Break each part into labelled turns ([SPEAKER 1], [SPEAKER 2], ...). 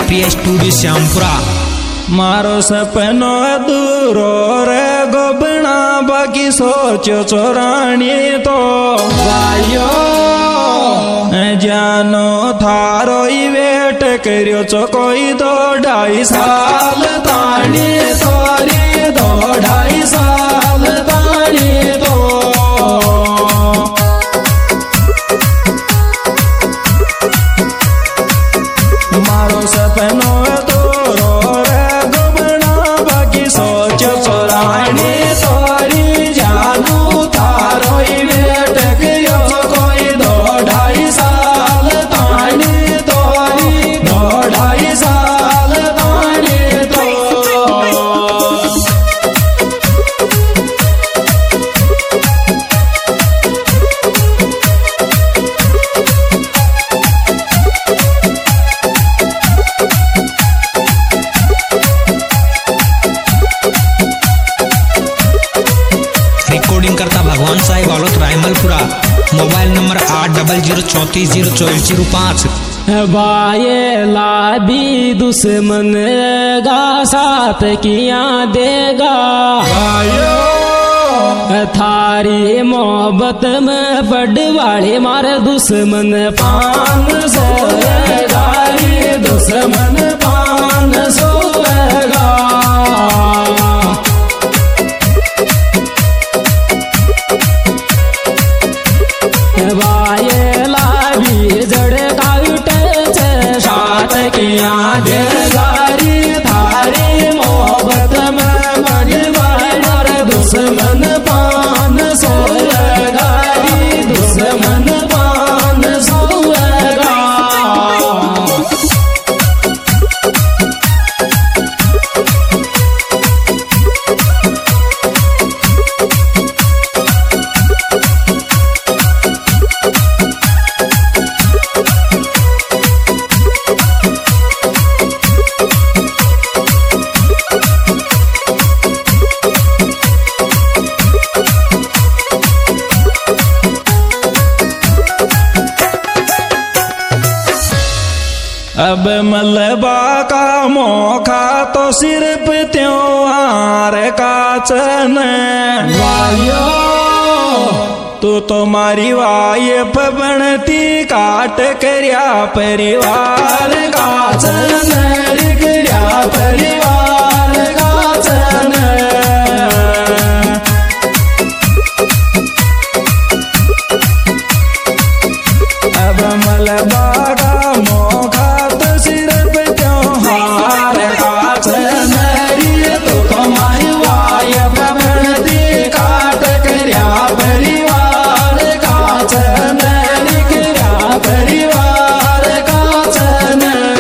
[SPEAKER 1] प्रिय स्टूडियो श्यामपुरा।
[SPEAKER 2] मारो सपनो अधूरो रे गोबना बाकी सोचो चोरानी तो भाइयो जानो थारो ही वेट करियो चो कोई 2-2.5 साल तानी तोरी 2-2.5 साल तानी तो मारो सपनो अधूरो रे गोबना बाकी सोचो चोरानी तोरी जानू थारो ही वेट करियो कोई 2-2.5 साल तानी तोरी 2-2.5 साल तानी तो
[SPEAKER 1] रिकॉर्डिंग करता भगवान साहिब वालोत रायमलपुरा। Mobile number 8034344005।
[SPEAKER 3] बाये लाभी दुश्मन गा साथ किया देगा थारी मोहब्बत में बड़वाड़े मारे दुश्मन 500 गारी दुश्मन 500 किया दे गारी थारी मोहब्बत में मजबार दुश्मन 500 गारी दुश्मन 500
[SPEAKER 2] अब मलबा का मौका तो सिर्फ त्योहार का चन वायो तू तो मारी वाइफ बनती काट करया परिवार का चन लिखया परिवार का चन अब मलबा का मौका सिर्फ त्योहार का चनरी तो तुम्हारी वाइफ बनती काट करया परिवार का चनरी करया परिवार का चन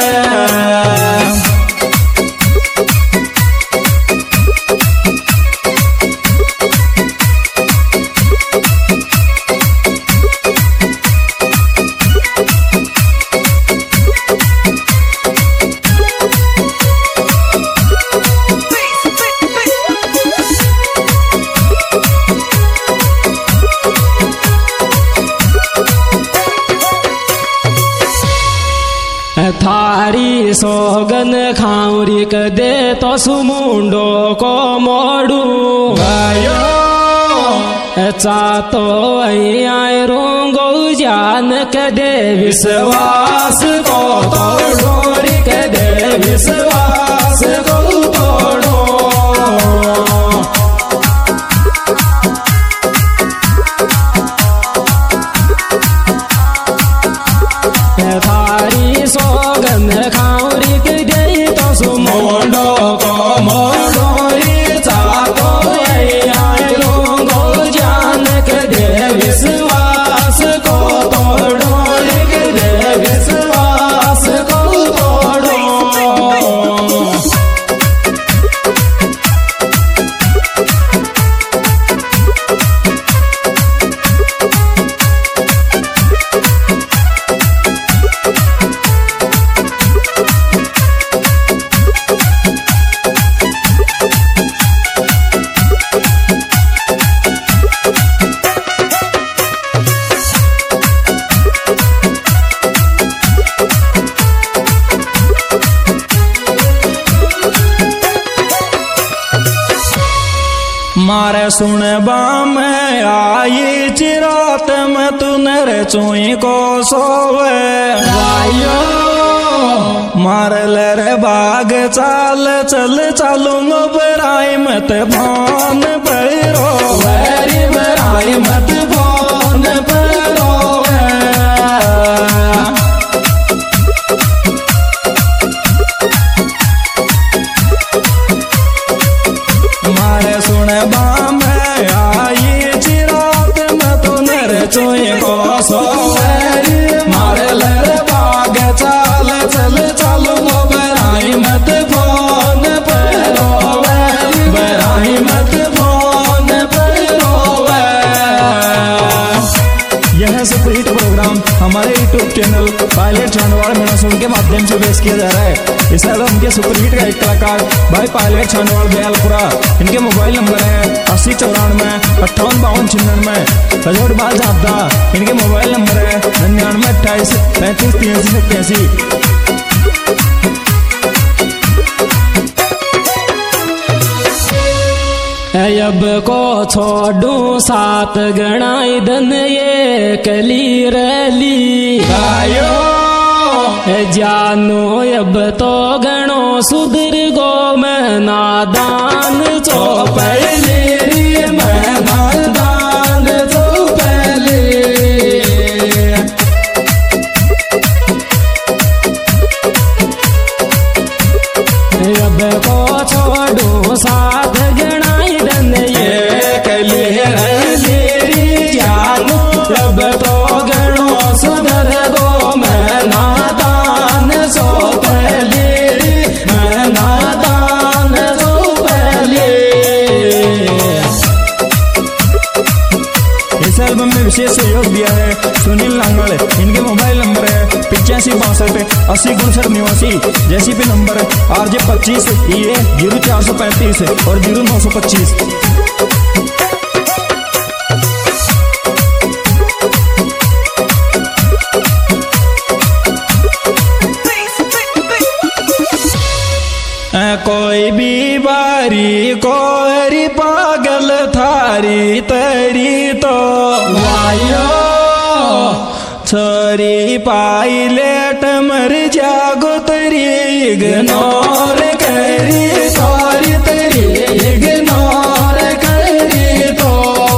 [SPEAKER 3] थारी सोगन खाऊरी कदे तो सुमुंडो को मोड़ू चातो आए रोंगो जान कदे विश्वास को तोड़ोरी कदे विश्वास को तोड़ो थारी सोगन खाऊरी के दे तो सुमोडो को मोड़ो चातो आए रोंगो जान के दे विश्वास को तोड़ो के दे विश्वास को तोड़ो
[SPEAKER 2] मारे सुनबा में आई चिरात में तू नर चुई को सोवे
[SPEAKER 3] वायो
[SPEAKER 2] मार लर बाग चाल चल चालू बराई मत भान पैरो
[SPEAKER 3] वरी बराई मत भान पैरो
[SPEAKER 2] मारे सुनबा में आई चिरात में तू नर चुई को सोवे मारे लर बाग चाल चल चालू बराई मत भान पैरो बराई मत भान पैरो। यह सुपरहिट प्रोग्राम हमारे यूट्यूब चैनल पायलट छानवाड़ मेनासुन के माध्यम से पेश किया जा रहा है। इस एल्बम के सुपरहिट का एक कलाकार भाई पायलट छानवाड़ दयालपुरा। इनके मोबाइल नंबर है 8094585296 सजोड़ बाल जापदा। इनके मोबाइल नंबर है 9928353387।
[SPEAKER 3] अब को छोड़ू सात गणाई धन ये कली रली
[SPEAKER 2] आयो
[SPEAKER 3] जानो अब तो गणो सुधर गो मैं नादान चो पहले
[SPEAKER 2] मैं नादान तो पहले
[SPEAKER 3] अब को छोड़ू सात गणाई धन ये
[SPEAKER 2] कली रली
[SPEAKER 3] जानो अब तो गणो सुधर गो मैं नादान सो पहले मैं नादान सो पहले।
[SPEAKER 2] इस एल्बम में विशेष सहयोग दिया है सुनील लांगड़। इनके मोबाइल नंबर है 85628059 जेसीपी नंबर RJ25 EA 0435 और 0925। कोई भी बारी कोरी पागल थारी तरी तो
[SPEAKER 3] वायो
[SPEAKER 2] छोरी पायलट मर जागो तरी इग्नोर करी सॉरी तरी इग्नोर करी तो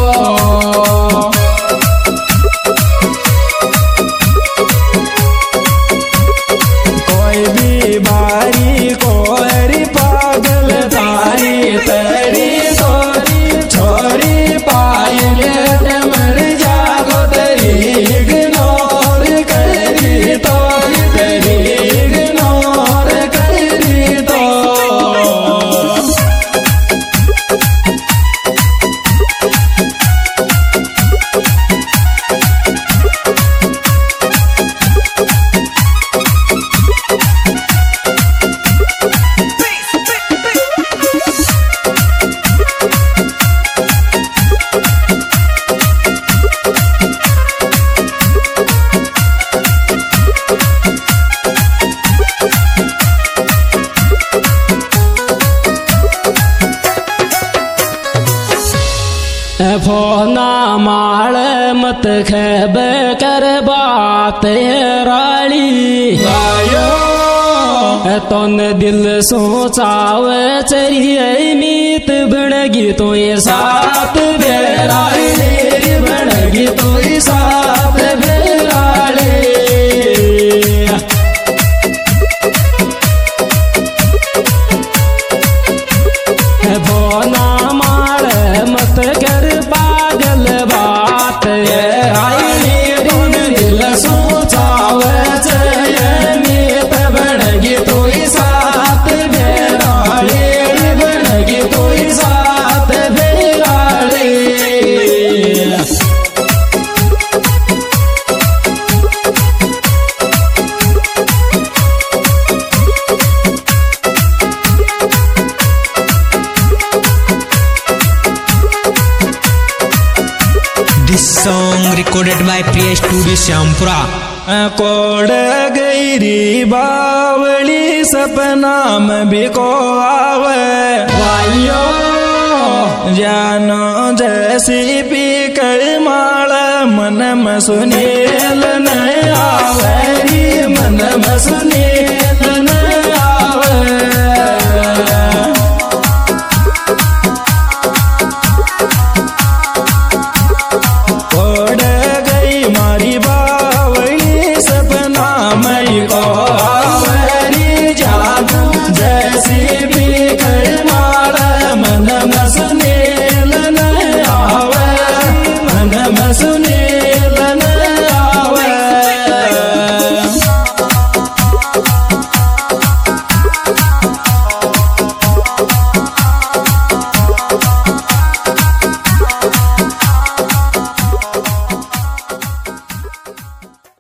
[SPEAKER 2] कोई भी बारी कोरी पागल तारी तरी तोरी छोरी पायलट मर जागो तरी इग्नोर करी तो तरी इग्नोर करी तो।
[SPEAKER 3] फोना माल मत खेब कर बात राली तोन दिल सोचाव चरिए मीत बनगी तो ये साथ बेराली बनगी तो ये साथ बेराली। फोना माल मत कर पागल बात आई तुम दिल सोचाव मीत बनगी तो साथ बेराली बनगी तो साथ बेराली।
[SPEAKER 1] This song recorded by Priya Studio Syampura.
[SPEAKER 2] कोड़ गईरी बावली सपना में भी को आवे
[SPEAKER 3] वायो
[SPEAKER 2] जानो जैसी पी कर माल मन में सुनील नहीं आवेरी मन में सुनील